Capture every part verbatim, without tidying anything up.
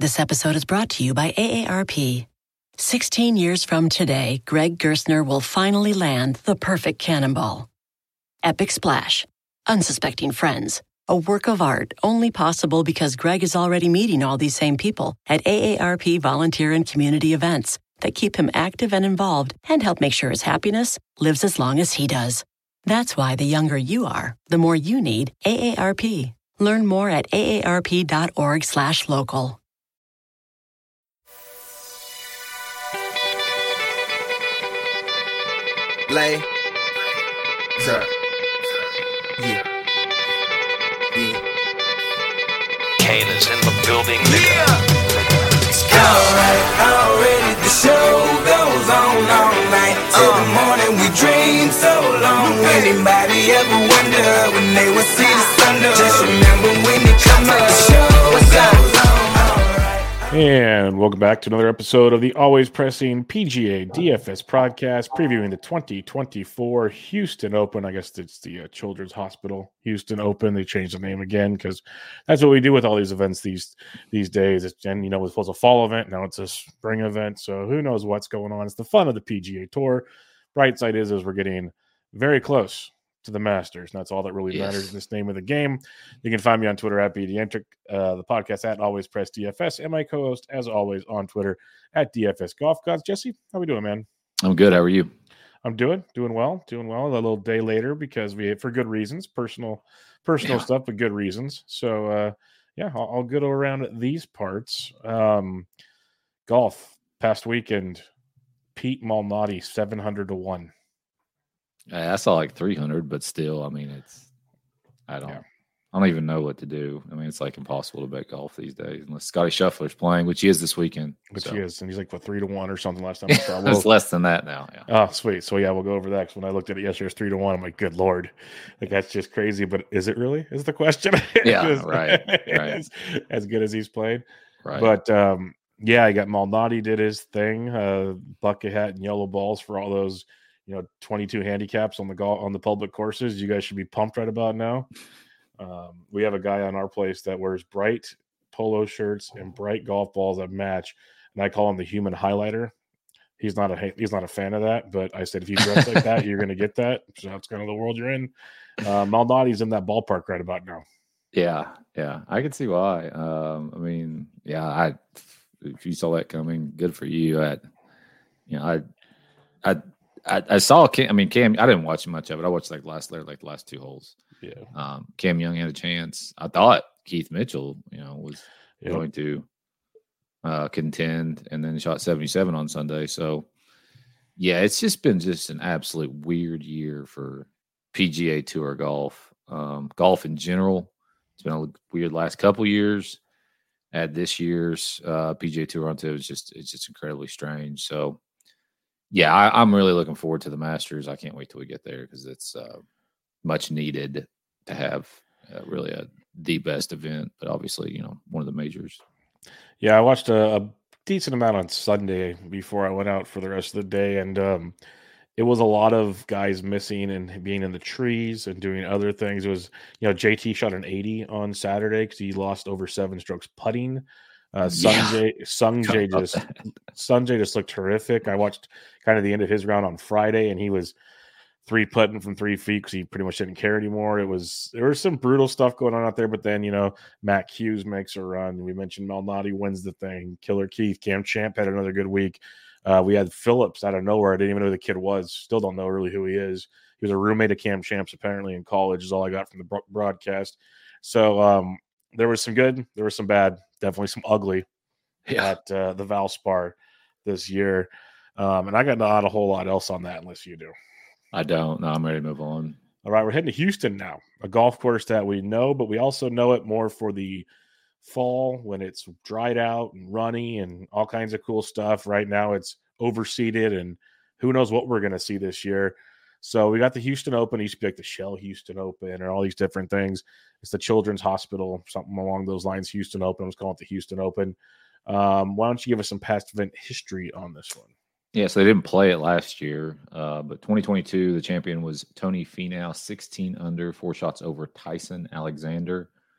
This episode is brought to you by A A R P. Sixteen years from today, Greg Gerstner will finally land the perfect cannonball. Epic splash. Unsuspecting friends. A work of art only possible because Greg is already meeting all these same people at A A R P volunteer and community events that keep him active and involved and help make sure his happiness lives as long as he does. That's why the younger you are, the more you need A A R P. Learn more at aarp.org slash local. Lay. Sir. Yeah. Yeah. Kane is in the building. Yeah. Alright, already the show goes on all night. Till the morning we dream so long. Anybody ever wonder when they would see the sun up? Just remember when it comes up, the show goes on. And welcome back to another episode of the Always Pressing P G A D F S podcast, previewing the twenty twenty-four Houston Open. I guess it's the uh, Children's Hospital Houston Open. They changed the name again because that's what we do with all these events these these days. It's, and, you know, it was a fall event. Now it's a spring event. So who knows what's going on. It's the fun of the P G A Tour. Bright side is, is we're getting very close to the Masters. And that's all that really Yes. matters in this name of the game. You can find me on Twitter at BDentric, uh, the podcast at Always Press D F S, and my co-host, as always, on Twitter at D F S Golf Gods. Jesse, how we doing, man? I'm good. How are you? I'm doing, doing well, doing well. A little day later because we, for good reasons, personal, personal Yeah. stuff, but good reasons. So, uh, yeah, I'll, I'll go around these parts. Um, golf past weekend, Pete Malnati, seven hundred to one. I I saw like three hundred, but still, I mean, it's, I don't, Yeah. I don't even know what to do. I mean, it's like impossible to bet golf these days unless Scotty Scheffler's playing, which he is this weekend. Which so. he is, and he's like, what, three to one or something last time I saw. It's less than that now. Yeah. Oh, sweet. So, yeah, we'll go over that. Because when I looked at it yesterday, it's three to one. I'm like, good Lord. Like, that's just crazy. But is it really? Is the question. Yeah, Is- right, right. as, as good as he's played. Right. But, um, yeah, I got Malnati did his thing. Uh, bucket hat and yellow balls for all those, you know, twenty-two handicaps on the golf on the public courses. You guys should be pumped right about now. Um, we have a guy on our place that wears bright polo shirts and bright golf balls that match, and I call him the human highlighter. He's not a he's not a fan of that, but I said if you dress like that, you're going to get that. So that's kind of the world you're in. Uh, Malnati's in that ballpark right about now. yeah. Yeah. I can see why. Um, I mean, yeah, I, if you saw that coming, good for you. I, you know, I, I, I, I saw Cam, I mean, Cam, I didn't watch much of it. I watched like last, like the last two holes. Yeah, Um, Cam Young had a chance. I thought Keith Mitchell, you know, was Yep. going to uh, contend, and then shot seventy-seven on Sunday. So, yeah, it's just been just an absolute weird year for P G A Tour golf, um, golf in general. It's been a weird last couple years. Add this year's uh, P G A Tour onto it, it's just it's just incredibly strange. So, yeah, I, I'm really looking forward to the Masters. I can't wait till we get there because it's uh, much needed to have uh, really a the best event, but obviously, you know, one of the majors. yeah. I watched a, a decent amount on Sunday before I went out for the rest of the day, and um, it was a lot of guys missing and being in the trees and doing other things. It was, you know, J T shot an eighty on Saturday because he lost over seven strokes putting. Uh, Yeah. Sungjae, Sungjae About just that. Sungjae just looked terrific. I watched kind of the end of his round on Friday, and he was three putting from three feet because he pretty much didn't care anymore. It was there was some brutal stuff going on out there, but then you know Matt Hughes makes a run. We mentioned Malnati wins the thing. Killer Keith, Cam Champ had another good week. Uh, we had Phillips out of nowhere. I didn't even know who the kid was. Still don't know really who he is. He was a roommate of Cam Champ's apparently in college. Is all I got from the bro- broadcast. So um, there was some good, there was some bad, definitely some ugly Yeah. at uh, the Valspar this year. Um, and I got not a whole lot else on that unless you do. I don't. No, I'm ready to move on. All right, we're heading to Houston now, a golf course that we know, but we also know it more for the fall when it's dried out and runny and all kinds of cool stuff. Right now it's overseeded and who knows what we're going to see this year. So we got the Houston Open. It used to be like the Shell Houston Open and all these different things. It's the Children's Hospital, something along those lines, Houston Open. I was calling it the Houston Open. Um, why don't you give us some past event history on this one? Yeah, so they didn't play it last year, uh, but twenty twenty-two, the champion was Tony Finau, sixteen under, four shots over Tyson Alexander.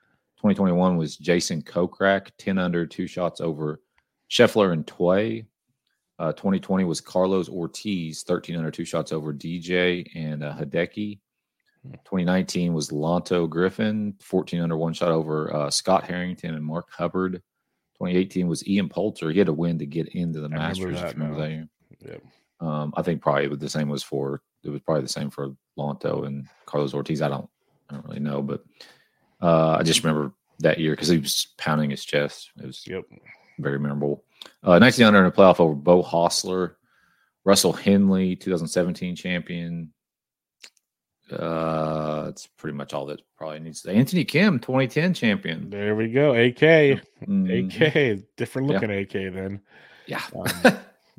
twenty twenty-one was Jason Kokrak, ten under, two shots over Scheffler and Tway. Uh, twenty twenty was Carlos Ortiz, thirteen under, two shots over D J and uh, Hideki. twenty nineteen was Lanto Griffin, fourteen under, one shot over uh, Scott Harrington and Mark Hubbard. twenty eighteen was Ian Poulter. He had to win to get into the I Masters. remember If you remember that that year. Yep. Um, I think probably the same was for it was probably the same for Lanto and Carlos Ortiz. I don't I don't really know, but uh, I just remember that year because he was pounding his chest. It was Yep. very memorable. Uh, nineteen under in a playoff over Bo Hostler, Russell Henley, twenty seventeen champion. Uh, that's pretty much all that probably needs to say. Anthony Kim, twenty ten champion. There we go. A K. Mhm. A K. Different Yeah. looking A K then. Yeah. Um,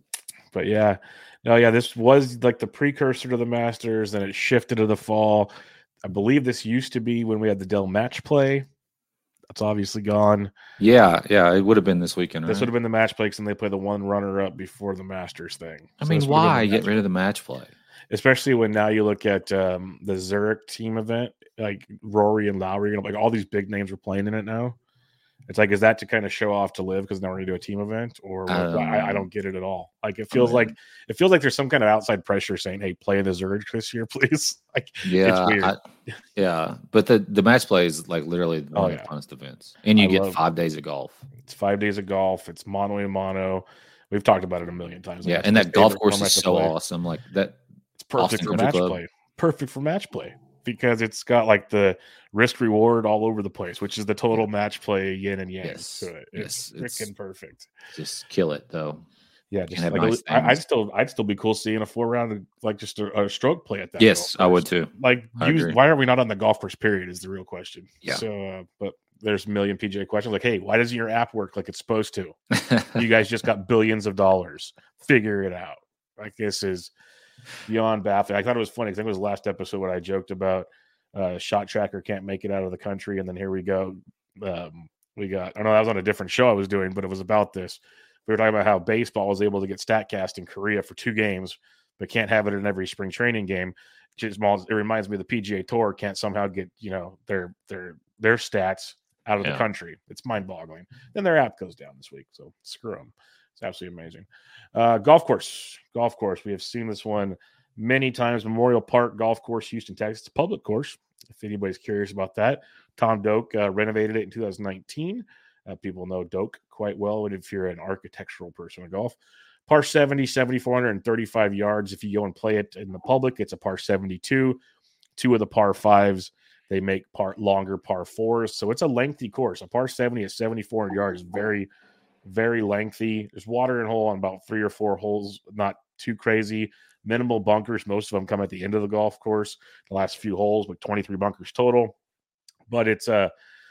But yeah, no, yeah, this was like the precursor to the Masters, and it shifted to the fall. I believe this used to be when we had the Dell Match Play. That's obviously gone. yeah, yeah. It would have been this weekend. This Right? would have been the Match Play, and they play the one runner up before the Masters thing. I So mean, this would have been why the get match rid of the match play? especially when now you look at um, the Zurich team event, like Rory and Lowry, you know, like all these big names are playing in it now. It's like, is that to kind of show off to live because now we're going to do a team event, or what? Um, I, I don't get it at all. Like it feels I like mean- it feels like there's some kind of outside pressure saying, "Hey, play the Zurich this year, please." Like, Yeah, weird. I- yeah. But the the match play is like literally one Oh, of the yeah. funnest events, and you I get love- five days of golf. it's five days of golf. It's mono and mono. We've talked about it a million times. Yeah, It's and my that golf favorite course format is to so play. awesome. Like that. It's perfect Austin for Country match Club. play. Perfect for match play because it's got like the risk reward all over the place, which is the total match play yin and yang Yes, to it. It's yes, it's- freaking perfect. Just kill it though. Yeah, just have like nice I, I'd things. still I'd still be cool seeing a four round like just a, a stroke play at that. Yes, golf I would course. too. Like, I use, agree. why are we not on the golf course? Period is the real question. Yeah. So, uh, but there's a million P G A questions. Like, hey, why doesn't your app work like it's supposed to? You guys just got billions of dollars. Figure it out. Like, this is beyond baffling. I thought it was funny. I think it was last episode when I joked about uh, Shot Tracker can't make it out of the country, and then here we go. Um, we got. I know that was on a different show I was doing, but it was about this. We were talking about how baseball was able to get StatCast in Korea for two games, but can't have it in every spring training game. Just, it reminds me of the P G A Tour can't somehow get you know their their their stats out of Yeah. the country. It's mind-boggling. Then their app goes down this week, so screw them. It's absolutely amazing. Uh, golf course, golf course. We have seen this one many times. Memorial Park Golf Course, Houston, Texas. It's a public course. If anybody's curious about that, Tom Doak uh, renovated it in two thousand nineteen. Uh, people know Doak quite well, and if you're an architectural person of golf. Par seventy, seven thousand four hundred thirty-five yards. If you go and play it in the public, it's a par seventy-two. Two of the par fives, they make part longer par fours. So it's a lengthy course. A par seventy at seven thousand four hundred yards is very, very lengthy. There's water and hole on about three or four holes, not too crazy. Minimal bunkers. Most of them come at the end of the golf course. The last few holes, like twenty-three bunkers total. But it's a,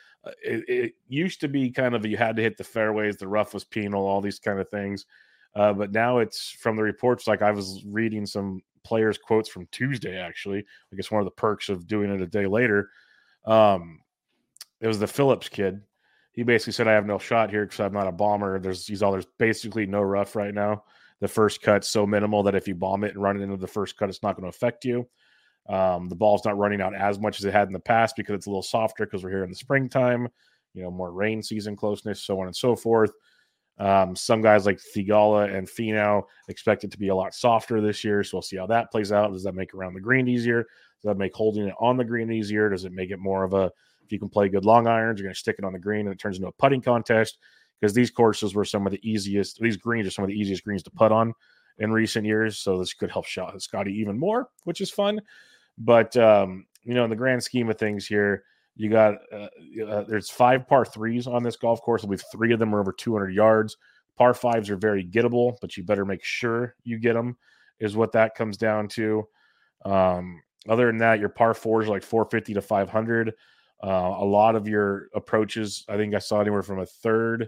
it, it used to be kind of you had to hit the fairways, the rough was penal, all these kind of things. Uh, but now it's from the reports. Like I was reading some players' quotes from Tuesday, actually. I guess one of the perks of doing it a day later. Um, it was the Phillips kid. He basically said, "I have no shot here because I'm not a bomber." There's he's all there's basically no rough right now. The first cut's so minimal that if you bomb it and run it into the first cut, it's not going to affect you. Um, the ball's not running out as much as it had in the past because it's a little softer because we're here in the springtime. You know, more rain season closeness, so on and so forth. Um, some guys like Thigala and Finau expect it to be a lot softer this year, so we'll see how that plays out. Does that make around the green easier? Does that make holding it on the green easier? Does it make it more of a, if you can play good long irons, you're going to stick it on the green and it turns into a putting contest? Because these courses were some of the easiest, these greens are some of the easiest greens to putt on in recent years, so this could help shot Scotty even more, which is fun. But, um, you know, in the grand scheme of things here, you got uh, uh, there's five par threes on this golf course. I believe three of them are over two hundred yards. Par fives are very gettable, but you better make sure you get them, is what that comes down to. Um, other than that, your par fours are like four fifty to five hundred. Uh, a lot of your approaches, I think I saw anywhere from a third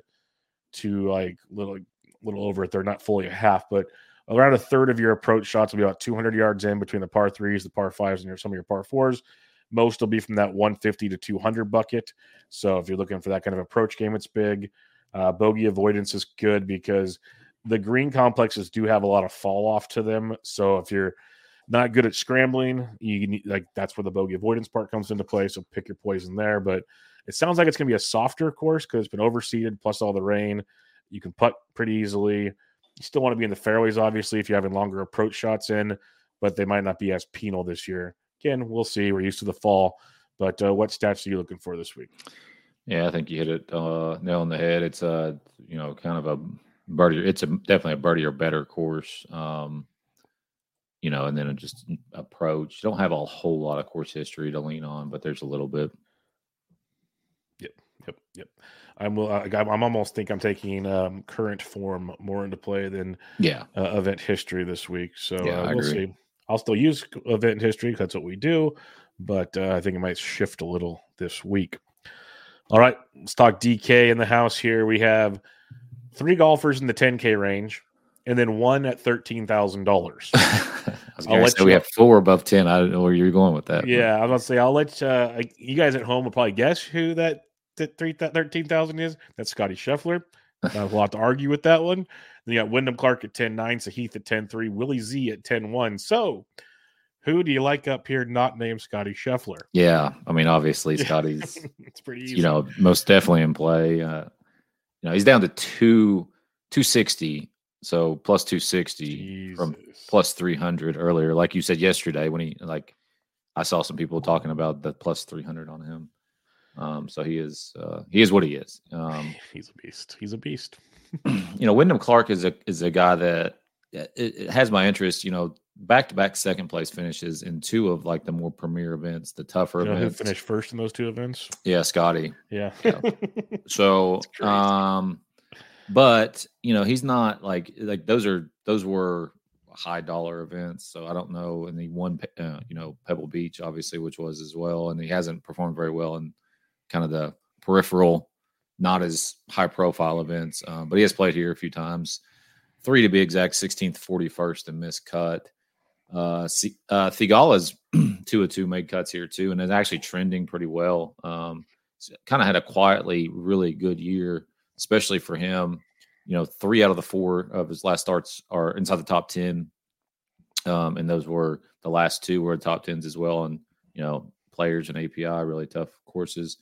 to like little, little over a third, not fully a half, but around a third of your approach shots will be about two hundred yards in between the par threes, the par fives, and your, some of your par fours. Most will be from that one fifty to two hundred bucket. So if you're looking for that kind of approach game, it's big. Uh, bogey avoidance is good because the green complexes do have a lot of fall off to them. So if you're not good at scrambling, you need, like that's where the bogey avoidance part comes into play. So pick your poison there. But It sounds like it's going to be a softer course because it's been overseeded plus all the rain. You can putt pretty easily. You still want to be in the fairways, obviously, if you're having longer approach shots in, but they might not be as penal this year. Again, we'll see. We're used to the fall. But uh, what stats are you looking for this week? Yeah, I think you hit it uh, nail on the head. It's a, you know, kind of a birdie. It's a definitely a birdie or better course. Um, you know, and then just approach. You don't have a whole lot of course history to lean on, but there's a little bit. Yep, yep, yep. I'm uh, I'm almost think I'm taking um, current form more into play than yeah uh, event history this week. So yeah, uh, I we'll agree. see. I'll still use event history because that's what we do, but uh, I think it might shift a little this week. All right, let's talk D K in the house here. We have three golfers in the ten K range, and then one at thirteen thousand dollars. I was going to say we have four above ten. I don't know where you're going with that. Yeah, I was going to say, I'll let uh, you guys at home will probably guess who that thirteen thousand is. That's Scotty Scheffler. Not a lot to argue with that one. Then you got Wyndham Clark at ten nine, Sahith at ten three, Willie Z at ten one. So, who do you like up here not named Scotty Scheffler? Yeah, I mean, obviously, Scotty's it's pretty easy. You know, most definitely in play. Uh, you know, he's down to two, 260, so plus two sixty Jesus. From plus three hundred earlier. Like you said yesterday when he, like, I saw some people talking about the plus three hundred on him. Um, so he is uh, he is what he is. Um, He's a beast. He's a beast. you know, Wyndham Clark is a is a guy that it, it has my interest. You know, back to back second place finishes in two of like the more premier events, the tougher You know events. who finished first in those two events? Yeah, Scotty. Yeah. Yeah. So, um, but you know, he's not like like those are those were high dollar events. So I don't know. And he won, uh, you know, Pebble Beach, obviously, which was as well. And he hasn't performed very well in kind of the peripheral, not as high profile events. Um, but he has played here a few times, three to be exact, sixteenth, forty-first, and missed cut. Uh, C- uh, Thigala's two of two made cuts here too, and is actually trending pretty well. Um, kind of had a quietly really good year, especially for him. You know, three out of the four of his last starts are inside the top ten. Um, and those were the last two were top tens as well. And, you know, Players and A P I, really tough courses.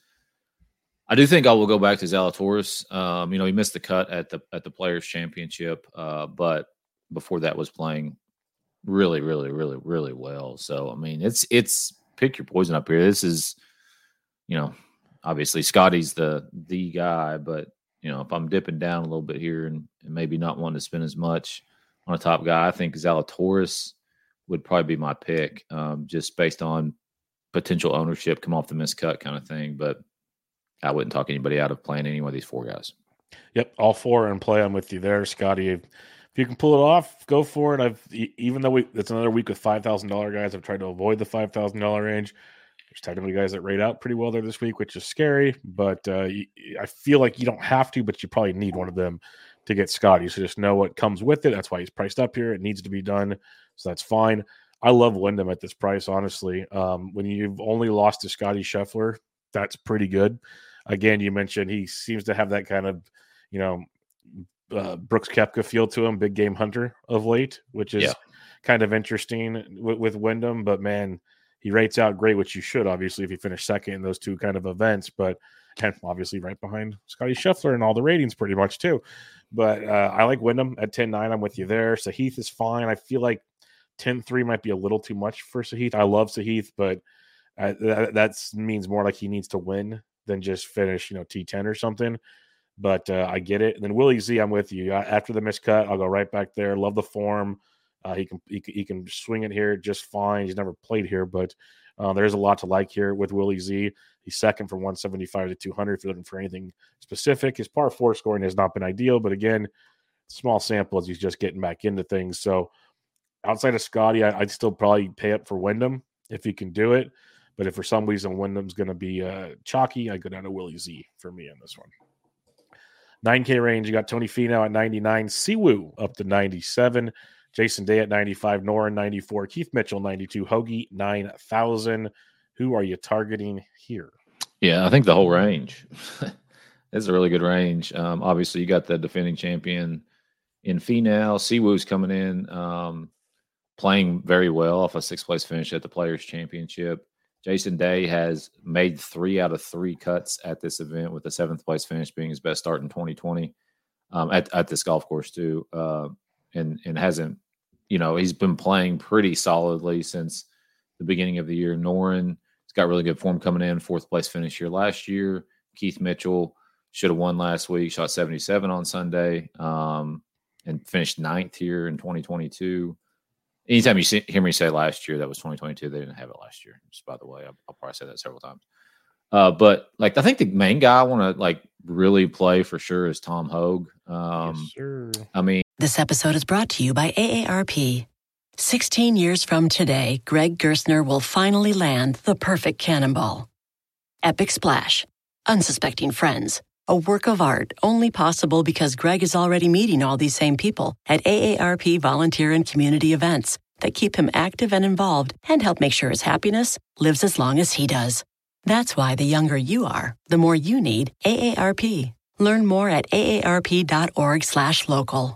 I do think I will go back to Zalatoris. Um, you know, he missed the cut at the at the Players Championship, uh, but before that was playing really, really, really, really well. So, I mean, it's it's pick your poison up here. This is, you know, obviously Scotty's the the guy, but, you know, if I'm dipping down a little bit here and, and maybe not wanting to spend as much on a top guy, I think Zalatoris would probably be my pick, um, just based on potential ownership, come off the missed cut kind of thing. But I wouldn't talk anybody out of playing any one of these four guys. Yep, all four are in play. I'm with you there, Scotty. If you can pull it off, go for it. I've even though we it's another week with five thousand dollar guys, I've tried to avoid the five thousand dollar range. There's technically guys that rate out pretty well there this week, which is scary. But uh, I feel like you don't have to, but you probably need one of them to get Scotty. So just know what comes with it. That's why he's priced up here. It needs to be done, so that's fine. I love Wyndham at this price, honestly. Um, when you've only lost to Scotty Scheffler, that's pretty good. Again, you mentioned he seems to have that kind of, you know, uh, Brooks Koepka feel to him, big game hunter of late, which is yeah. kind of interesting with, with Wyndham. But, man, he rates out great, which you should, obviously, if you finish second in those two kind of events. But and obviously right behind Scotty Scheffler in all the ratings pretty much too. But uh, I like Wyndham at ten nine. I'm with you there. Sahith is fine. I feel like ten three might be a little too much for Sahith. I love Sahith, but uh, that that's means more like he needs to win than just finish, you know, T ten or something. But uh, I get it. And then Willie Z, I'm with you. After the miscut, I'll go right back there. Love the form. Uh, he can he, he can swing it here just fine. He's never played here, but uh, there's a lot to like here with Willie Z. He's second from one seventy-five to two hundred if you're looking for anything specific. His par four scoring has not been ideal, but again, small sample as he's just getting back into things. So outside of Scotty, I, I'd still probably pay up for Wyndham if he can do it. But if for some reason Wyndham's going to be uh, chalky, I go down to Willie Z for me on this one. nine K range, you got Tony Finau at ninety-nine, Siwoo up to ninety-seven, Jason Day at ninety-five, Noren ninety-four, Keith Mitchell ninety-two, Hoagie nine thousand. Who are you targeting here? Yeah, I think the whole range. It's a really good range. Um, obviously, you got the defending champion in Finau. Siwoo's coming in, um, playing very well off a sixth place finish at the Players Championship. Jason Day has made three out of three cuts at this event, with the seventh place finish being his best start in twenty twenty um, at, at this golf course too. Uh, and, and hasn't, you know, he's been playing pretty solidly since the beginning of the year. Noren, he's got really good form coming in, fourth place finish here last year. Keith Mitchell should have won last week, shot seventy-seven on Sunday, um, and finished ninth here in twenty twenty-two. Anytime you see, hear me say last year, that was twenty twenty-two. They didn't have it last year. Just by the way, I'll, I'll probably say that several times. Uh, but like, I think the main guy I want to like really play for sure is Tom Hogue. Um, Yes, sir. I mean, This episode is brought to you by A A R P. sixteen years from today, Greg Gerstner will finally land the perfect cannonball. Epic Splash. Unsuspecting friends. A work of art only possible because Greg is already meeting all these same people at A A R P volunteer and community events that keep him active and involved and help make sure his happiness lives as long as he does. That's why the younger you are, the more you need A A R P. Learn more at aarp.org slash local.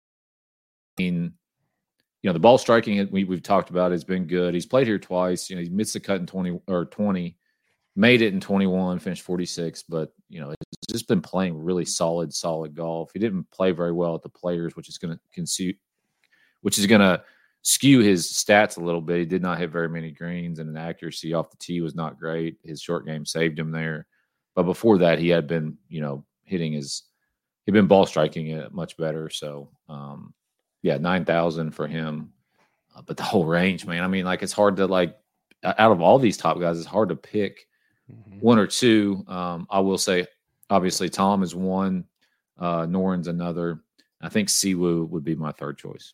you know, the ball striking we, we've talked about has been good. He's played here twice. You know, he missed the cut in twenty or twenty, made it in twenty-one, finished forty-six, but you know, it's just been playing really solid, solid golf. He didn't play very well at the Players, which is going to consume, which is going to skew his stats a little bit. He did not hit very many greens, and an accuracy off the tee was not great. His short game saved him there, but before that, he had been, you know, hitting his, he'd been ball striking it much better. So, um, yeah, nine thousand for him. Uh, but the whole range, man, I mean, like, it's hard to, like, out of all these top guys, it's hard to pick mm-hmm. one or two. Um, I will say, obviously, Tom is one. Uh, Noren's another. I think Siwoo would be my third choice.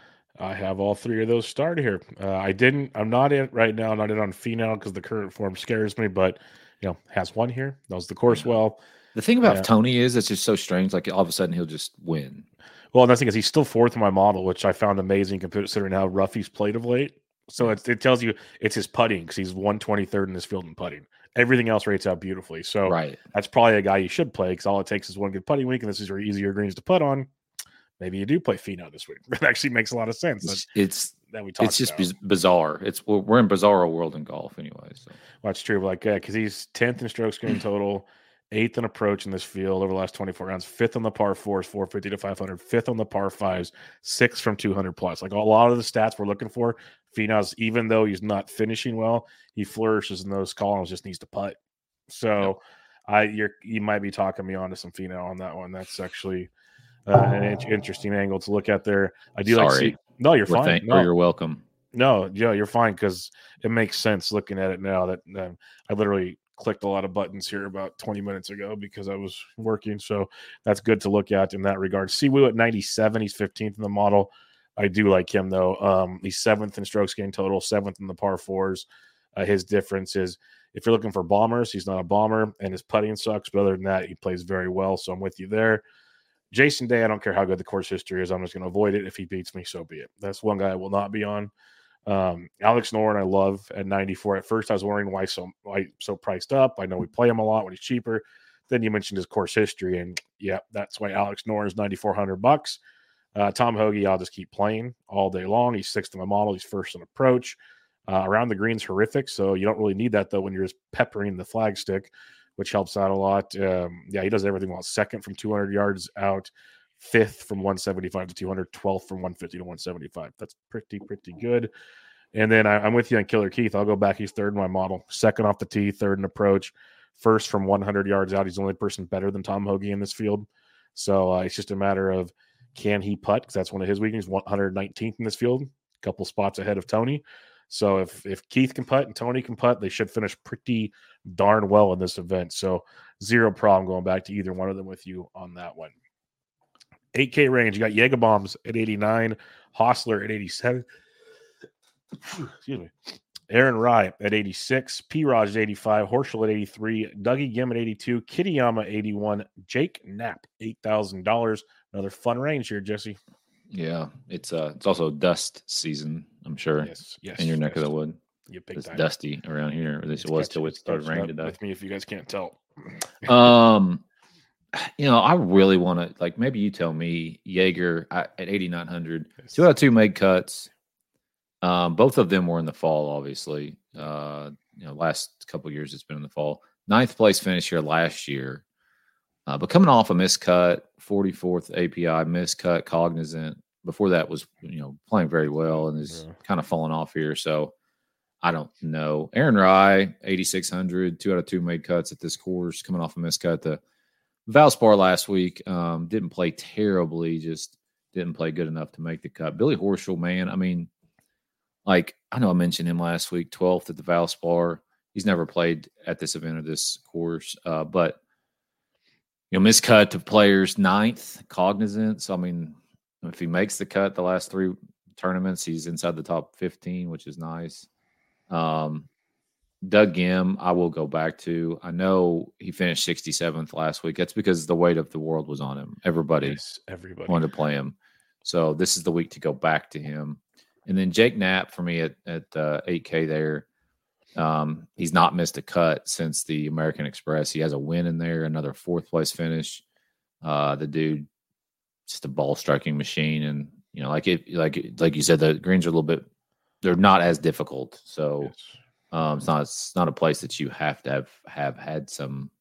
I have all three of those started here. Uh, I didn't, I'm not in right now, not in on Finau because the current form scares me, but, you know, has one here. Knows the course yeah. well. The thing about yeah. Tony is it's just so strange. Like, all of a sudden, he'll just win. Well, and the thing is, he's still fourth in my model, which I found amazing considering how rough he's played of late. So it, it tells you it's his putting because he's one twenty-third in this field in putting. Everything else rates out beautifully. So right. that's probably a guy you should play because all it takes is one good putting week, and this is your easier greens to putt on. Maybe you do play Finau this week. That actually makes a lot of sense. It's it's, that we talked it's just about. bizarre. It's we're, we're in bizarre world in golf anyway. So well, that's true. Like, yeah, because he's tenth in strokes gained total, eighth in approach in this field over the last twenty-four rounds, fifth on the par fours, four fifty to five hundred, fifth on the par fives, sixth from two hundred plus. Like a lot of the stats we're looking for, Finau's, even though he's not finishing well, he flourishes in those columns, just needs to putt. So yep. I you're you might be talking me onto some Finau on that one. That's actually uh, an in- interesting angle to look at there. I do Sorry. like see, no, you're we're fine. Thank- no. You're welcome. No, yeah, you're fine because it makes sense looking at it now that um, I literally clicked a lot of buttons here about twenty minutes ago because I was working. So that's good to look at in that regard. Siwoo at ninety-seven. He's fifteenth in the model. I do like him, though. Um, he's seventh in strokes gained total, seventh in the par fours. Uh, his difference is if you're looking for bombers, he's not a bomber, and his putting sucks. But other than that, he plays very well. So I'm with you there. Jason Day, I don't care how good the course history is. I'm just going to avoid it. If he beats me, so be it. That's one guy I will not be on. Um, Alex Noren, I love at ninety-four. At first, I was wondering why so why so priced up. I know we play him a lot when he's cheaper. Then you mentioned his course history, and yeah, that's why Alex Noren is ninety-four hundred bucks. Uh, Tom Hoge, I'll just keep playing all day long. He's sixth in my model. He's first in approach. Uh, around the green's horrific, so you don't really need that though when you're just peppering the flagstick, which helps out a lot. Um, yeah, he does everything well. Second from two hundred yards out, fifth from one seventy-five to two hundred, twelfth from one fifty to one seventy-five. That's pretty, pretty good. And then I, I'm with you on Killer Keith. I'll go back. He's third in my model. Second off the tee, third in approach. First from one hundred yards out. He's the only person better than Tom Hoge in this field. So uh, it's just a matter of can he putt? Because that's one of his weaknesses. one hundred nineteenth in this field, a couple spots ahead of Tony. So if, if Keith can putt and Tony can putt, they should finish pretty darn well in this event. So zero problem going back to either one of them with you on that one. eight K range, you got Jägerbombs at eighty-nine, Hostler at eighty-seven. Excuse me. Aaron Rai at eighty-six, P-Raj at eighty-five, Horschel at eighty-three, Dougie Gim at eighty-two, Kitayama eighty-one, Jake Knapp eight thousand dollars. Another fun range here, Jesse. Yeah, it's uh, it's also dust season, I'm sure. Yes, yes. In your neck yes. of the wood. You big it's time. Dusty around here. Or at least it was till it started raining today. With me, if you guys can't tell. um, you know, I really want to, like, maybe you tell me, Jaeger at eighty-nine hundred, yes. two out of two made cuts. Um, both of them were in the fall, obviously. Uh, you know, last couple of years it's been in the fall. Ninth place finish here last year. Uh, but coming off a miscut, forty-fourth A P I, miscut, Cognizant. Before that was, you know, playing very well and is yeah. kind of falling off here. So I don't know. Aaron Rye, eighty-six hundred, two out of two made cuts at this course, coming off a miscut. The Valspar last week um, didn't play terribly, just didn't play good enough to make the cut. Billy Horschel, man, I mean, like, I know I mentioned him last week, twelfth at the Valspar. He's never played at this event or this course, uh, but, you know, miscut to players, ninth, Cognizant. So, I mean, if he makes the cut the last three tournaments, he's inside the top fifteen, which is nice. Um, Doug Gim, I will go back to. I know he finished sixty-seventh last week. That's because the weight of the world was on him. Everybody, yes, everybody wanted to play him. So this is the week to go back to him. And then Jake Knapp for me at, at uh, eight K there. Um, he's not missed a cut since the American Express. He has a win in there, another fourth place finish. Uh, the dude, just a ball striking machine. And, you know, like it, like, like you said, the greens are a little bit, they're not as difficult. So yes. um, it's not, it's not a place that you have to have, have had some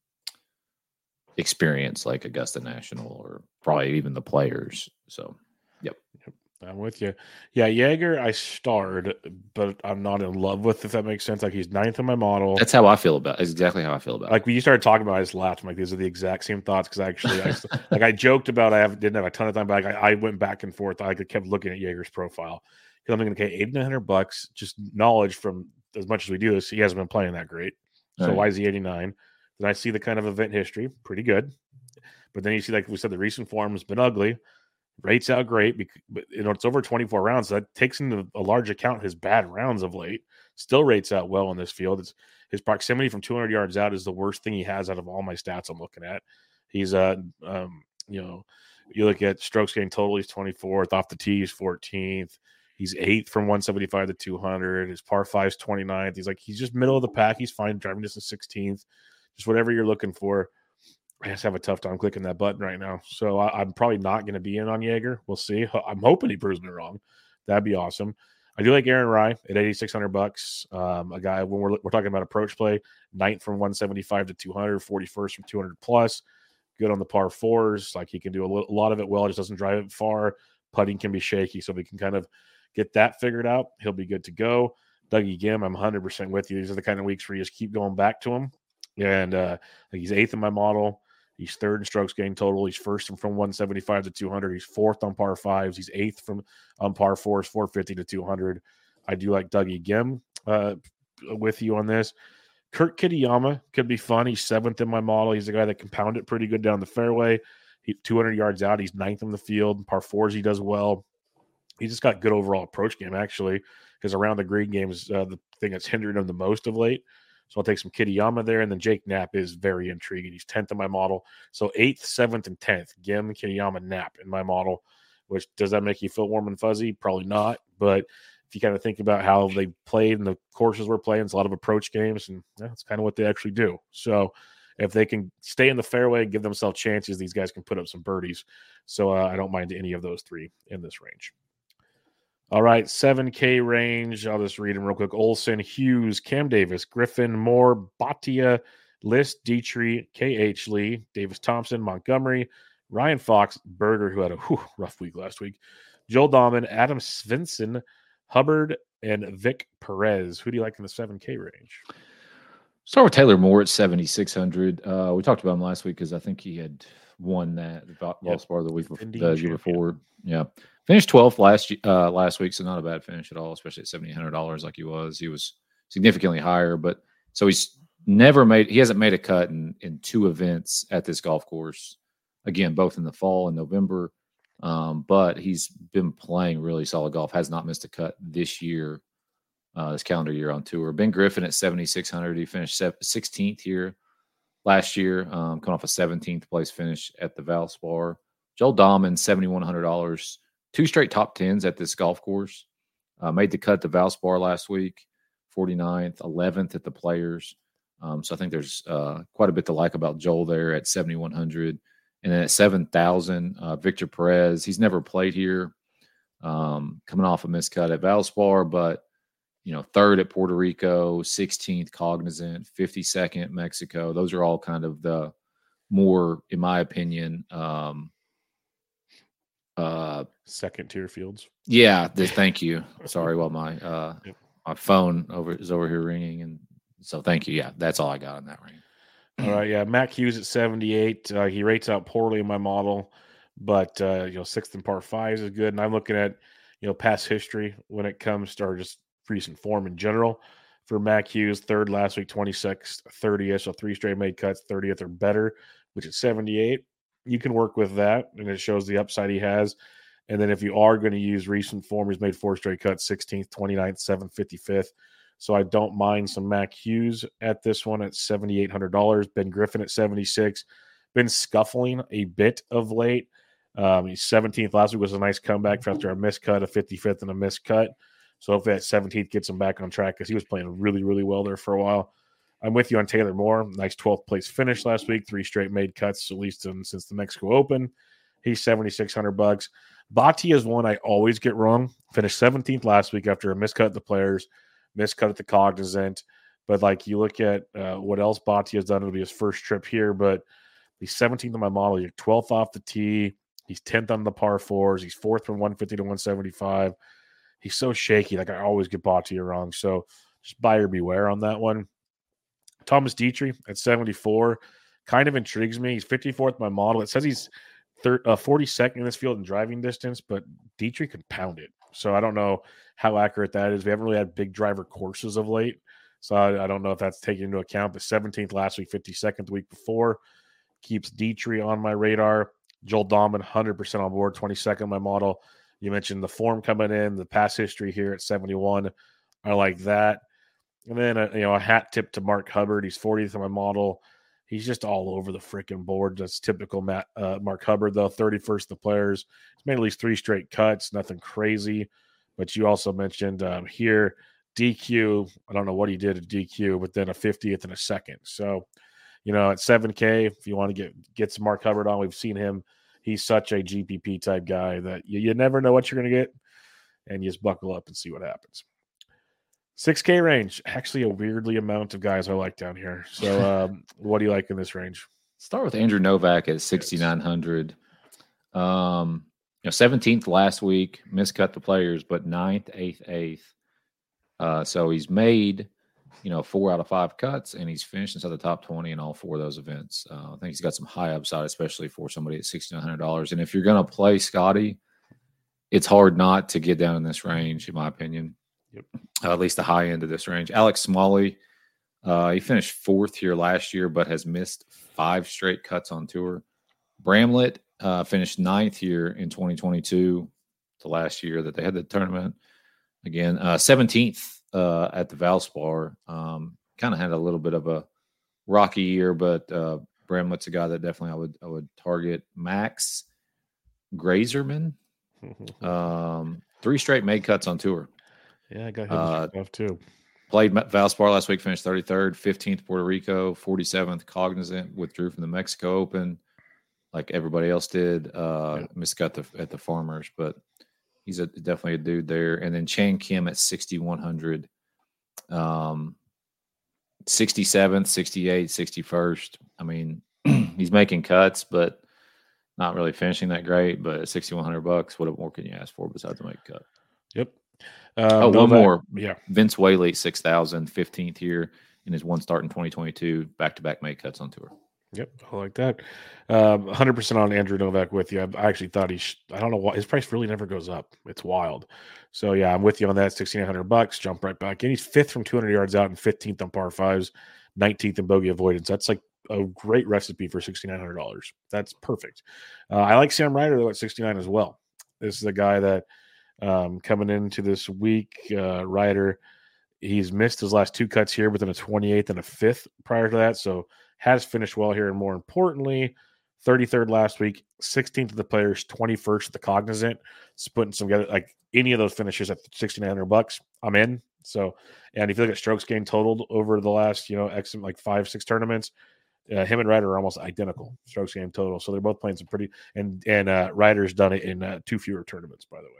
experience like Augusta National or probably even the players. So, yep. Yep. I'm with you. Yeah, Jaeger, I starred, but I'm not in love with, if that makes sense. Like, he's ninth in my model. That's how I feel about it. That's exactly how I feel about like, it. Like, when you started talking about it, I just laughed. I'm like, these are the exact same thoughts. Because actually, I, like, I joked about I have, didn't have a ton of time, but like, I, I went back and forth. I kept looking at Jaeger's profile. Because I'm thinking, okay, eighty-nine hundred bucks, just knowledge from as much as we do this, he hasn't been playing that great. So right. Why is he eighty-nine? Then I see the kind of event history, pretty good. But then you see, like we said, the recent form has been ugly. Rates out great, because, but you know it's over twenty-four rounds. So that takes into a large account his bad rounds of late. Still rates out well in this field. It's his proximity from two hundred yards out is the worst thing he has out of all my stats I'm looking at. He's uh um you know you look at strokes gained total, he's twenty-fourth off the tee, he's fourteenth. He's eighth from one seventy-five to two hundred. His par five's twenty-ninth. He's like he's just middle of the pack. He's fine. Driving distance sixteenth. Just whatever you're looking for. I just have a tough time clicking that button right now. So I, I'm probably not going to be in on Jaeger. We'll see. I'm hoping he proves me wrong. That'd be awesome. I do like Aaron Rye at eighty-six hundred bucks. Um, a guy, when we're, we're talking about approach play, ninth from one seventy-five to two hundred, forty-first from two hundred plus. Good on the par fours. Like, he can do a, little, a lot of it well. Just doesn't drive it far. Putting can be shaky. So we can kind of get that figured out. He'll be good to go. Dougie Gim, I'm one hundred percent with you. These are the kind of weeks where you just keep going back to him. And uh, he's eighth in my model. He's third in strokes gained total. He's first from one seventy-five to two hundred. He's fourth on par fives. He's eighth from on par fours, four fifty to two hundred. I do like Dougie Gim uh, with you on this. Kurt Kitayama could be fun. He's seventh in my model. He's a guy that can pound it pretty good down the fairway. He, two hundred yards out. He's ninth in the field. Par fours, he does well. He just got good overall approach game, actually, because around the green game is uh, the thing that's hindered him the most of late. So I'll take some Kitayama there. And then Jake Knapp is very intriguing. He's tenth in my model. So eighth, seventh, and tenth. Gim, Kitayama, Knapp in my model. Which, does that make you feel warm and fuzzy? Probably not. But if you kind of think about how they played and the courses we're playing, it's a lot of approach games. And yeah, that's kind of what they actually do. So if they can stay in the fairway and give themselves chances, these guys can put up some birdies. So uh, I don't mind any of those three in this range. All right, seven K range. I'll just read them real quick. Olson, Hughes, Cam Davis, Griffin, Moore, Bhatia, List, Dietrich, K H. Lee, Davis Thompson, Montgomery, Ryan Fox, Berger, who had a whew, rough week last week, Joel Dahman, Adam Svensson, Hubbard, and Vic Perez. Who do you like in the seven K range? Start with Taylor Moore at seventy-six hundred. Uh, we talked about him last week because I think he had won that Valspar yep. the week before, the year before. Yeah. Finished twelfth last uh, last week, so not a bad finish at all, especially at seven thousand eight hundred dollars like he was. He was significantly higher, but so he's never made – he hasn't made a cut in, in two events at this golf course. Again, both in the fall and November, um, but he's been playing really solid golf, has not missed a cut this year, uh, this calendar year on tour. Ben Griffin at seventy-six hundred. He finished sixteenth here last year, um, coming off a seventeenth place finish at the Valspar. Joel Dahman, seven thousand one hundred dollars. Two straight top tens at this golf course. Uh, made the cut at the Valspar last week, forty-ninth, eleventh at the Players. Um, so I think there's uh, quite a bit to like about Joel there at seven thousand one hundred. And then at seven thousand, uh, Victor Perez. He's never played here, um, coming off a miscut at Valspar, but you know, third at Puerto Rico, sixteenth Cognizant, fifty-second Mexico. Those are all kind of the more, in my opinion, um, uh, second tier fields. Yeah, this, thank you. Sorry, well, my uh, Yep. my phone over is over here ringing, and so thank you. Yeah, that's all I got on that ring. All right, yeah, Mac Hughes at seventy-eight. Uh, he rates out poorly in my model, but uh, you know, sixth and par fives is good. And I'm looking at you know past history when it comes to or just recent form in general for Mac Hughes. Third last week, twenty-sixth, thirtieth, so three straight made cuts, thirtieth or better, which is seventy-eight. You can work with that, and it shows the upside he has. And then if you are going to use recent form, he's made four straight cuts, sixteenth, twenty-ninth, seventh, fifty-fifth. So I don't mind some Mac Hughes at this one at seven thousand eight hundred dollars. Ben Griffin at seventy-six. Been scuffling a bit of late. Um, he's seventeenth last week was a nice comeback after a miscut, a fifty-fifth, and a miscut. So hopefully that seventeenth gets him back on track because he was playing really, really well there for a while. I'm with you on Taylor Moore. Nice twelfth place finish last week. Three straight made cuts, at least in, since the Mexico Open. He's seventy-six hundred bucks. Bhatia is one I always get wrong. Finished seventeenth last week after a miscut at the Players, miscut at the Cognizant. But like you look at uh, what else Bhatia has done, it'll be his first trip here. But he's seventeenth on my model. He's twelfth off the tee. He's tenth on the par fours. He's fourth from one fifty to one seventy-five. He's so shaky. Like I always get Bhatia wrong. So just buyer beware on that one. Thomas Dietrich at seventy-four kind of intrigues me. He's fifty-fourth on my model. It says he's third, uh, forty-second in this field in driving distance, but Dietrich can pound it. So I don't know how accurate that is. We haven't really had big driver courses of late, so I, I don't know if that's taken into account. But seventeenth last week, fifty-second the week before. Keeps Dietrich on my radar. Joel Dahman, one hundred percent on board, twenty-second on my model. You mentioned the form coming in, the past history here at seventy-one. I like that. And then, a, you know, a hat tip to Mark Hubbard. He's fortieth on my model. He's just all over the freaking board. That's typical Matt, uh, Mark Hubbard, though. thirty-first the Players. He's made at least three straight cuts. Nothing crazy. But you also mentioned um, here D Q. I don't know what he did at D Q, but then a fiftieth and a second. So, you know, at seven K, if you want to get, get some Mark Hubbard on, we've seen him. He's such a G P P type guy that you, you never know what you're going to get, and you just buckle up and see what happens. six K range, actually a weirdly amount of guys I like down here. So um, what do you like in this range? Start with Andrew Novak at sixty-nine hundred. Um, you know, seventeenth last week, miscut the Players, but ninth, eighth, eighth. Uh, so he's made, you know, four out of five cuts, and he's finished inside the top twenty in all four of those events. Uh, I think he's got some high upside, especially for somebody at sixty-nine hundred dollars. And if you're going to play Scotty, it's hard not to get down in this range, in my opinion. Yep. Uh, at least the high end of this range. Alex Smalley, uh, he finished fourth here last year, but has missed five straight cuts on tour. Bramlett uh, finished ninth here in twenty twenty-two, the last year that they had the tournament. Again, uh, seventeenth uh, at the Valspar. Um, kind of had a little bit of a rocky year, but uh, Bramlett's a guy that definitely I would I would target. Max Grazerman, um, three straight made cuts on tour. Yeah, I got him Uh, stuff too. Played Valspar last week, finished thirty-third, fifteenth Puerto Rico, forty-seventh Cognizant, withdrew from the Mexico Open like everybody else did. Uh, Yeah. Miscut the, at the Farmers, but he's a, definitely a dude there. And then Chan Kim at sixty-one hundred, um, sixty-seventh, sixty-eighth, sixty-first. I mean, he's making cuts, but not really finishing that great. But at sixty-one hundred bucks, what more can you ask for besides to make a cut? Yep. Oh, Um, one Novak- more. Yeah. Vince Whaley, six thousand, fifteenth here in his one start in twenty twenty-two, back-to-back made cuts on tour. Yep, I like that. Um, one hundred percent on Andrew Novak with you. I actually thought he, sh- I don't know why his price really never goes up. It's wild. So yeah, I'm with you on that. sixteen hundred bucks. Jump right back in. He's fifth from two hundred yards out and fifteenth on par fives, nineteenth in bogey avoidance. That's like a great recipe for sixty-nine hundred dollars. That's perfect. Uh, I like Sam Ryder though at sixty-nine as well. This is a guy that um, coming into this week, uh, Ryder, he's missed his last two cuts here, but then a twenty-eighth and a fifth prior to that. So has finished well here, and more importantly, thirty-third last week, sixteenth of the Players, twenty-first of the Cognizant. It's putting some together, like any of those finishes at sixty-nine hundred bucks, I'm in. So, and if you look at strokes gained totaled over the last, you know, X like five, six tournaments, uh, him and Ryder are almost identical strokes gained total. So they're both playing some pretty, and and uh, Ryder's done it in uh, two fewer tournaments, by the way.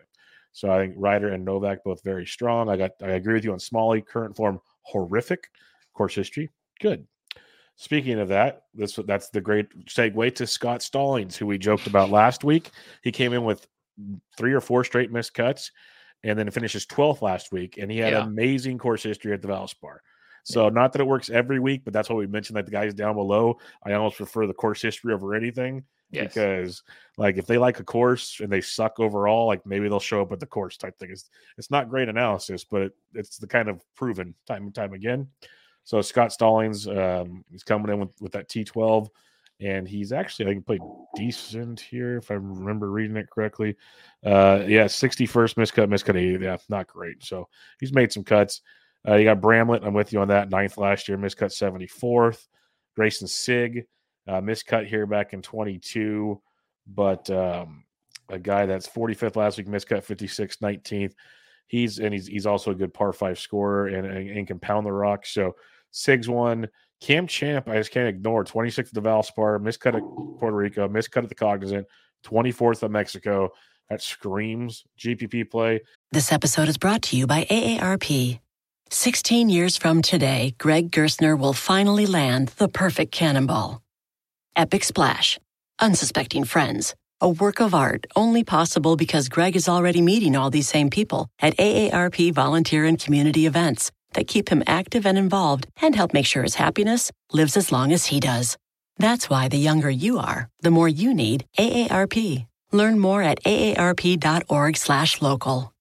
So I think Ryder and Novak both very strong. I got I agree with you on Smalley. Current form horrific. Course history good. Speaking of that, this that's the great segue to Scott Stallings, who we joked about last week. He came in with three or four straight missed cuts, and then finishes twelfth last week. And he had Yeah. amazing course history at the Valspar. So yeah. Not that it works every week, but that's what we mentioned. That the guys down below, I almost prefer the course history over anything. Yes. Because like if they like a course and they suck overall, like maybe they'll show up at the course type thing. It's it's not great analysis, but it, it's the kind of proven time and time again. So Scott Stallings, um, he's coming in with, with that T twelve, and he's actually I think played decent here if I remember reading it correctly. Uh, yeah, sixty-first miscut, miscut eighty. Yeah, not great. So he's made some cuts. Uh, you got Bramlett. I'm with you on that. Ninth last year, miscut seventy-fourth. Grayson Sigg. Uh, miscut here back in twenty-two, but um, a guy that's forty-fifth last week, miscut fifty-sixth, nineteenth. He's and he's he's also a good par five scorer and, and, and can pound the rock. So Sigg's one. Cam Champ, I just can't ignore. twenty-sixth at the Valspar, miscut at Puerto Rico, miscut at the Cognizant, twenty-fourth at Mexico. That screams G P P play. This episode is brought to you by A A R P. sixteen years from today, Greg Gerstner will finally land the perfect cannonball. Epic Splash. Unsuspecting friends. A work of art only possible because Greg is already meeting all these same people at A A R P volunteer and community events that keep him active and involved and help make sure his happiness lives as long as he does. That's why the younger you are, the more you need A A R P. Learn more at aarp.org slash local.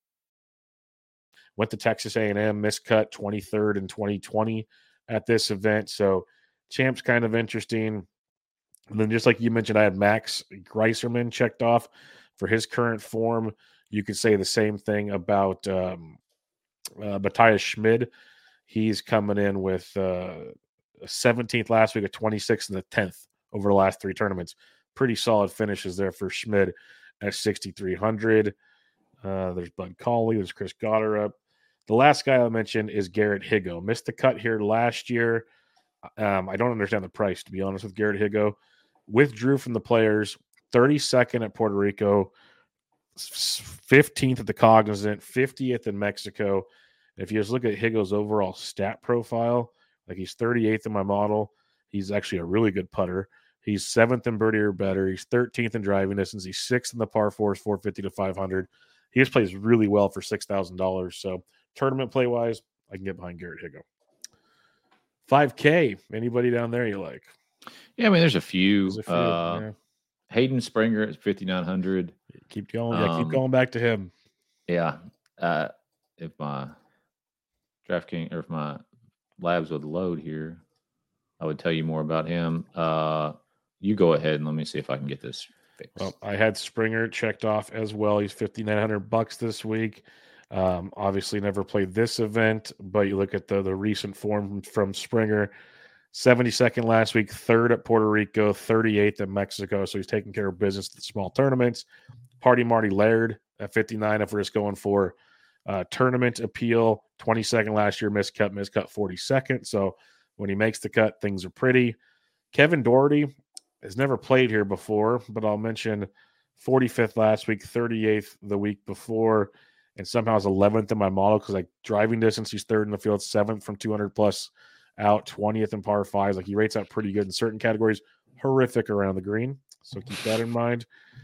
Went to Texas A and M, miscut twenty-third in twenty twenty at this event. So Champ's kind of interesting. And then just like you mentioned, I had Max Greiserman checked off for his current form. You could say the same thing about um, uh, Matthias Schmid. He's coming in with uh, seventeenth last week, a twenty-sixth, and a tenth over the last three tournaments. Pretty solid finishes there for Schmid at sixty-three hundred. Uh, there's Bud Cauley. There's Chris Gotterup. The last guy I mentioned is Garrett Higgo. Missed the cut here last year. Um, I don't understand the price, to be honest, with Garrett Higgo. Withdrew from the Players, thirty-second at Puerto Rico, fifteenth at the Cognizant, fiftieth in Mexico. And if you just look at Higgo's overall stat profile, like he's thirty-eighth in my model. He's actually a really good putter. He's seventh in birdie or better. He's thirteenth in driving distance. He's sixth in the par fours, four fifty to five hundred. He just plays really well for six thousand dollars. So tournament play-wise, I can get behind Garrett Higgo. five K, anybody down there you like? Yeah, I mean, there's a few. There's a few uh, yeah. Hayden Springer at fifty-nine hundred. Keep going. Yeah, um, keep going back to him. Yeah. Uh, if my DraftKings or if my labs would load here, I would tell you more about him. Uh, you go ahead and let me see if I can get this fixed. Well, I had Springer checked off as well. He's fifty-nine hundred bucks this week. Um, obviously never played this event, but you look at the, the recent form from Springer. seventy-second last week, third at Puerto Rico, thirty-eighth at Mexico. So he's taking care of business at the small tournaments. Party Marty Laird at fifty-nine if we're just going for uh, tournament appeal. twenty-second last year, miscut, miscut forty-second. So when he makes the cut, things are pretty. Kevin Doherty has never played here before, but I'll mention forty-fifth last week, thirty-eighth the week before, and somehow is eleventh in my model because like driving distance, he's third in the field, seventh from two hundred plus out, twentieth in par fives. Like he rates out pretty good in certain categories, horrific around the green. So keep that in mind.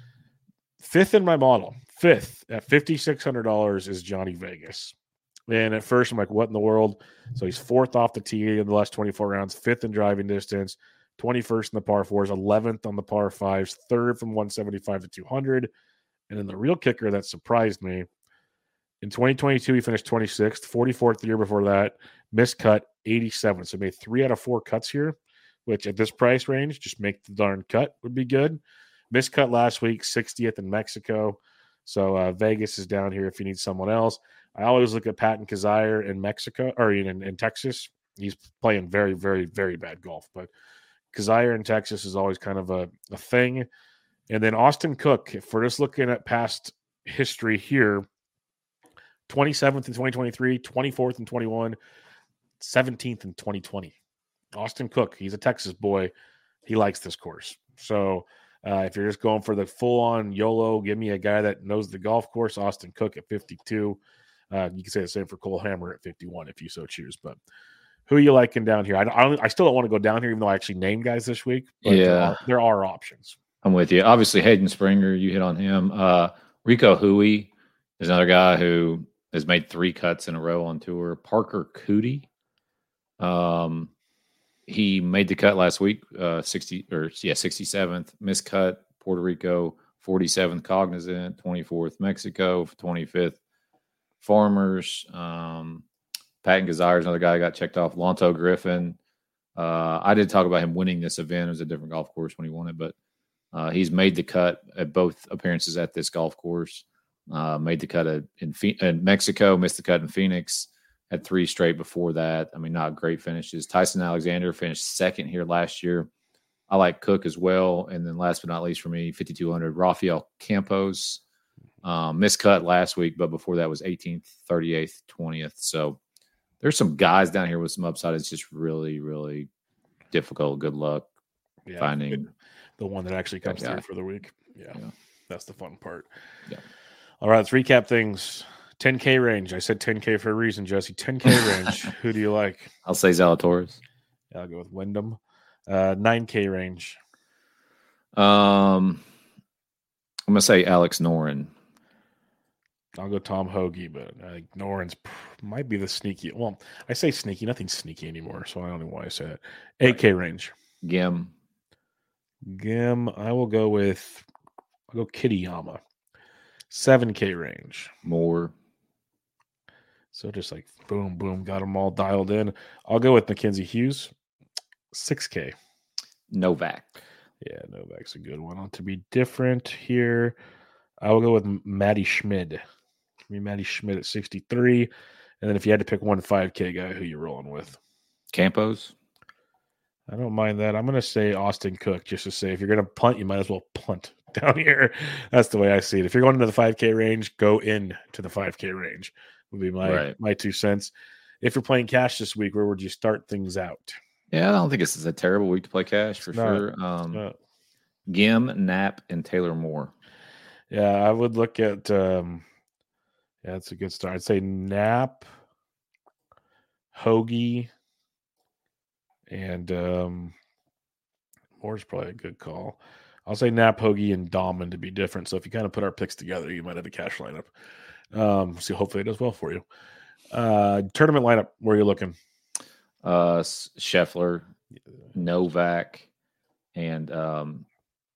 Fifth in my model, fifth at fifty-six hundred dollars is Johnny Vegas. And at first I'm like, what in the world? So he's fourth off the tee in the last twenty-four rounds, fifth in driving distance, twenty-first in the par fours, eleventh on the par fives, third from one seventy-five to two hundred. And then the real kicker that surprised me, in twenty twenty-two, he finished twenty-sixth, forty-fourth the year before that, miscut eighty-seven. So he made three out of four cuts here, which at this price range, just make the darn cut would be good. Miscut last week, sixtieth in Mexico. So uh, Vegas is down here if you need someone else. I always look at Patton Kizzire in Mexico or in, in Texas. He's playing very, very, very bad golf. But Kizzire in Texas is always kind of a, a thing. And then Austin Cook, if we're just looking at past history here, twenty-seventh in twenty twenty-three, twenty-fourth in twenty-one, seventeenth in twenty twenty. Austin Cook, he's a Texas boy. He likes this course. So Uh, if you're just going for the full-on YOLO, give me a guy that knows the golf course, Austin Cook at fifty-two. Uh, you can say the same for Cole Hammer at fifty-one if you so choose. But who are you liking down here? I, I, don't, I still don't want to go down here, even though I actually named guys this week. But yeah, there are, there are options. I'm with you. Obviously, Hayden Springer, you hit on him. Uh, Rico Hui is another guy who has made three cuts in a row on tour. Parker Cootie. Um, he made the cut last week, uh, sixty or yeah, sixty-seventh miscut Puerto Rico, forty-seventh Cognizant, twenty-fourth Mexico, twenty-fifth Farmers. Um, Patton Gazire is another guy who got checked off. Lonto Griffin. Uh, I did talk about him winning this event. It was a different golf course when he won it, but uh, he's made the cut at both appearances at this golf course. Uh, made the cut at, in, Fe- in Mexico, missed the cut in Phoenix. Had three straight before that. I mean, not great finishes. Tyson Alexander finished second here last year. I like Cook as well. And then last but not least for me, fifty-two hundred, Rafael Campos. Um, miscut last week, but before that was eighteenth, thirty-eighth, twentieth. So there's some guys down here with some upside. It's just really, really difficult. Good luck Yeah, finding it- the one that actually comes that guy. through for the week. Yeah, Yeah. that's the fun part. Yeah. All right, let's recap things. ten K range. I said ten K for a reason, Jesse. ten K range. Who do you like? I'll say Zalatoris. I'll go with Wyndham. Uh, nine K range. Um, I'm going to say Alex Noren. I'll go Tom Hoagie, but I think Noren's might be the sneaky. Well, I say sneaky. Nothing's sneaky anymore, so I don't know why I say that. eight K range. Gim. Gim. I will go with. I'll go Kitayama. seven K range. Moore. So just like boom, boom, got them all dialed in. I'll go with Mackenzie Hughes. six K. Novak. Yeah, Novak's a good one. On to be different here, I will go with Matty Schmid. Give me Matty Schmid at sixty-three. And then if you had to pick one five K guy, who you rolling with? Campos. I don't mind that. I'm going to say Austin Cook just to say if you're going to punt, you might as well punt down here. That's the way I see it. If you're going into the five K range, go in to the five K range would be my, Right. my two cents. If you're playing cash this week, where would you start things out? Yeah, I don't think this is a terrible week to play cash for It's not. sure. Um, Uh, Gim, Knapp, and Taylor Moore. yeah, I would look at um, yeah, that's a good start. I'd say Knapp, Hoagie, and um, Moore's probably a good call. I'll say Knapp, Hoagie, and Dahman to be different. So if you kind of put our picks together, you might have a cash lineup. Um, so hopefully it does well for you. Uh, tournament lineup, where are you looking? Uh, Scheffler, Novak, and um,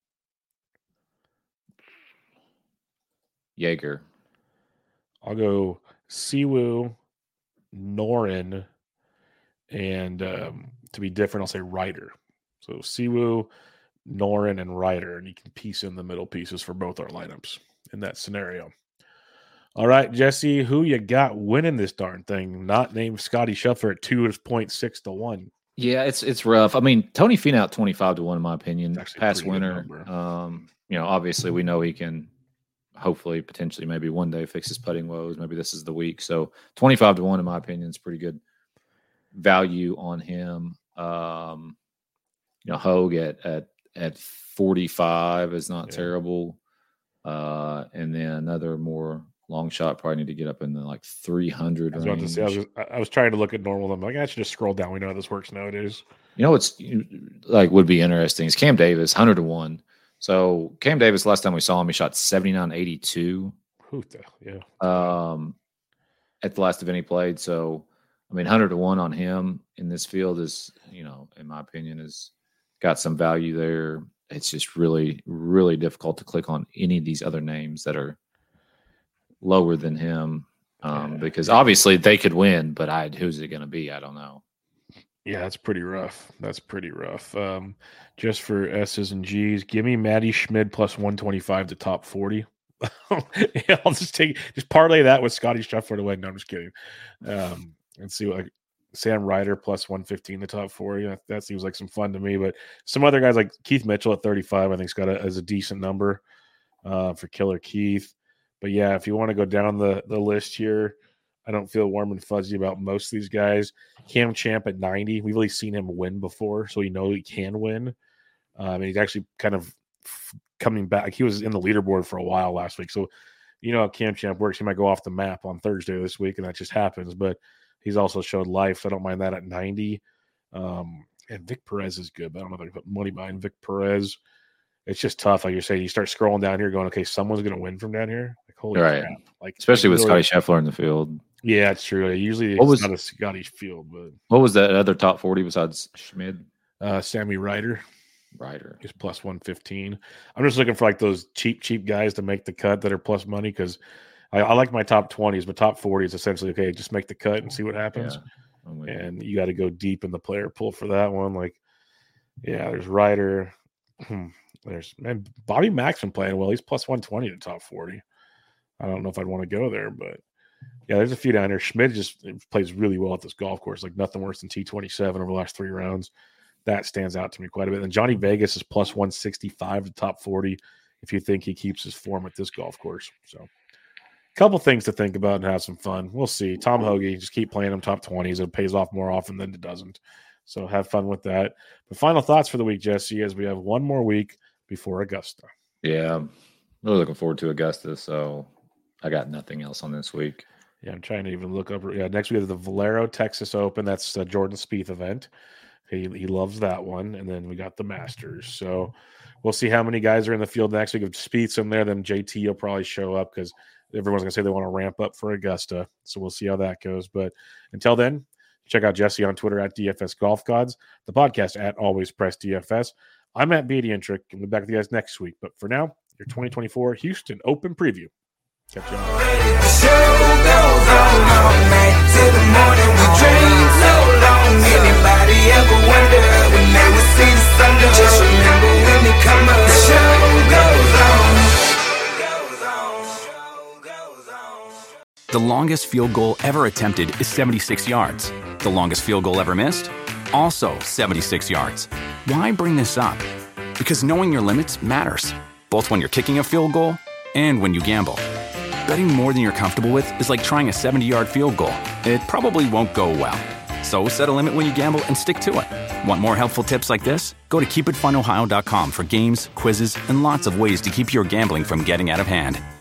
Jaeger. I'll go Siwoo, Noren, and um, to be different, I'll say Ryder. So Siwoo, Noren, and Ryder, and you can piece in the middle pieces for both our lineups in that scenario. All right, Jesse, who you got winning this darn thing? Not named Scotty Scheffler at two point six to one. Yeah, it's it's rough. I mean, Tony Finau twenty-five to one in my opinion. It's actually a Past pretty good winner. number. Um, you know, obviously we know he can hopefully potentially maybe one day fix his putting woes. Maybe this is the week. So twenty-five to one in my opinion is pretty good value on him. Um, you know, Hogue at at at forty-five is not Yeah. terrible. Uh, and then another more long shot probably need to get up in the like three hundred I was, about to range. say, I, was, I was trying to look at normal. I'm like, I should just scroll down. We know how this works nowadays. You know what's like would be interesting is Cam Davis, one hundred to one. So Cam Davis, last time we saw him, he shot seventy-nine eighty-two Who the, yeah. um, at the last event he played. So, I mean, one hundred to one on him in this field is, you know, in my opinion, is got some value there. It's just really, really difficult to click on any of these other names that are lower than him um, Yeah. because obviously they could win, but I who's it going to be? I don't know. Yeah, that's pretty rough. That's pretty rough. Um, just for S's and G's, give me Matty Schmid plus one twenty-five to top forty. Yeah, I'll just take just parlay that with Scotty Scheffler to win. No, I'm just kidding. Um, and see what Sam Ryder plus one fifteen to top forty. That, that seems like some fun to me. But some other guys like Keith Mitchell at thirty-five, I think's got a, as a decent number uh, for Killer Keith. But yeah, if you want to go down the the list here, I don't feel warm and fuzzy about most of these guys. Cam Champ at ninety. We've really seen him win before, so we know he can win. Um, and he's actually kind of f- coming back. He was in the leaderboard for a while last week. So, you know how Camp Champ works. He might go off the map on Thursday this week, and that just happens. But he's also showed life, so I don't mind that at ninety. Um, and Vic Perez is good, but I don't know if I can put money behind Vic Perez. It's just tough. Like you're saying, you start scrolling down here going, okay, someone's going to win from down here. Like, holy right. crap. Like, especially with really, Scotty Scheffler in the field. Yeah, it's true. Usually what it's was, not a Scotty field, but what was that other top forty besides Schmid? Uh, Sammy Ryder. Ryder. He's plus one fifteen. I'm just looking for like those cheap, cheap guys to make the cut that are plus money because I, I like my top twenties, but top forty is essentially, okay, just make the cut and see what happens. Yeah. And you got to go deep in the player pool for that one. Like, yeah, there's Ryder. There's man, Bobby Mack's been playing well. He's plus one twenty to top forty. I don't know if I'd want to go there, but yeah, there's a few down there. Schmid just plays really well at this golf course, like nothing worse than T twenty-seven over the last three rounds. That stands out to me quite a bit. And Johnny Vegas is plus one sixty-five to top forty if you think he keeps his form at this golf course. So a couple things to think about and have some fun. We'll see. Tom Hoagie, just keep playing him top twenties. It pays off more often than it doesn't. So have fun with that. But final thoughts for the week, Jesse, as we have one more week before Augusta. Yeah, I'm really looking forward to Augusta. So I got nothing else on this week. Yeah, I'm trying to even look up. Yeah, next we have the Valero Texas Open. That's the Jordan Spieth event. He he loves that one. And then we got the Masters. So we'll see how many guys are in the field next week. If Spieth's in there, then J T will probably show up because everyone's going to say they want to ramp up for Augusta. So we'll see how that goes. But until then, check out Jesse on Twitter at D F S Golf Gods, the podcast at Always Press D F S. I'm at Bedientrick, and we'll be back with you guys next week. But for now, your twenty twenty-four Houston Open preview. Catch you on. The show goes on all night till the morning. We dream so long. Anybody ever wonder when they would see the sun? Just remember when they come up. The show goes on. Goes on. Show goes on. The longest field goal ever attempted is seventy-six yards. The longest field goal ever missed? Also seventy-six yards. Why bring this up? Because knowing your limits matters, both when you're kicking a field goal and when you gamble. Betting more than you're comfortable with is like trying a seventy-yard field goal. It probably won't go well. So set a limit when you gamble and stick to it. Want more helpful tips like this? Go to keep it fun ohio dot com for games, quizzes, and lots of ways to keep your gambling from getting out of hand.